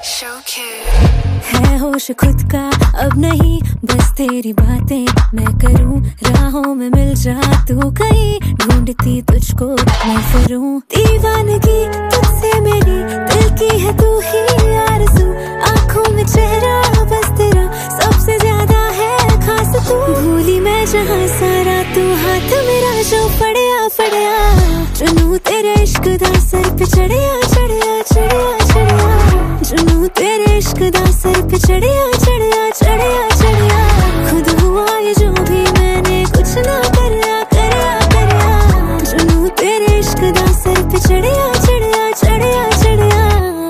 है होश खुद का अब नहीं, बस तेरी बातें मैं करूं, राहों में मिल जा तू कहीं, ढूंढती तुझको मैं फिरूं। दीवानगी तुझसे मेरी दिल की है तू ही आरज़ू, आंखों में चेहरा बस तेरा सबसे ज्यादा है खास तू। भूली मैं जहां सारा तू हाथ मेरा जो फड़िया फड़िया, जुनू तेरे इश्क दा सर पे चढ़िया चढ़िया चढ़िया चढ़िया, जुनू तेरे इश्क दा सर पे चढ़िया चढ़िया चढ़िया चढ़िया। खुद हुआ ये जो भी मैंने कुछ ना करया करया करया, जुनू तेरे इश्क दा सर पे चढ़िया चढ़िया चढ़िया चढ़िया।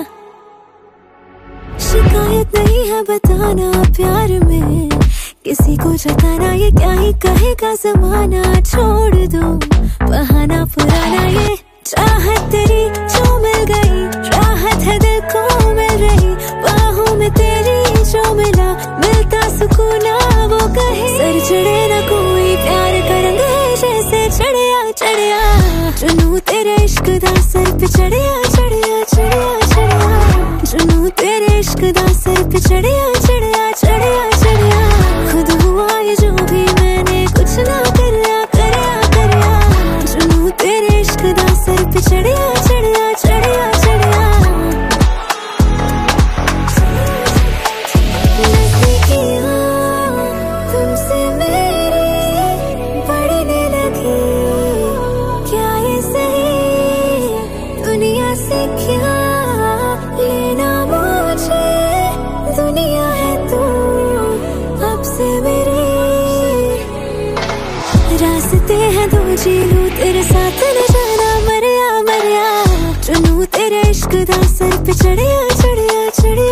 शिकायत नहीं है बताना प्यार में किसी को जताना, ये क्या ही कहेगा जमाना, छोड़ दो बहाना पुराना। ये चाहत तेरी जो मिल गई, राहत है दिल को मिल रही, बाहों में तेरी जो मिला मिलता सुकूना वो कहे। सर चढ़े ना कोई प्यार करेंगे जैसे चढ़िया चढ़िया, जुनू तेरे इश्क दा सर पे चढ़िया चढ़िया चढ़िया चढ़िया, जुनू तेरे इश्क दा सर पे चढ़िया चढ़िया चढ़िया चढ़िया। खुद हुआ ये जो भी मैंने कुछ ना करया करया करया, जुनू तेरे इश्क दा सर पे चढ़िया चढ़िया चढ़िया चढ़िया। नज़दीकियाँ तुमसे मेरी बढ़ने लगी, क्या ये सही दुनिया से क्या लेना मुझे, दुनिया है तू अब से मेरी। रास्ते हैं दो जी लूं तेरे साथ न जाना मरिया मरिया, जुनू तेरे इश्क दा सर पे चढ़िया चढ़िया चढ़िया।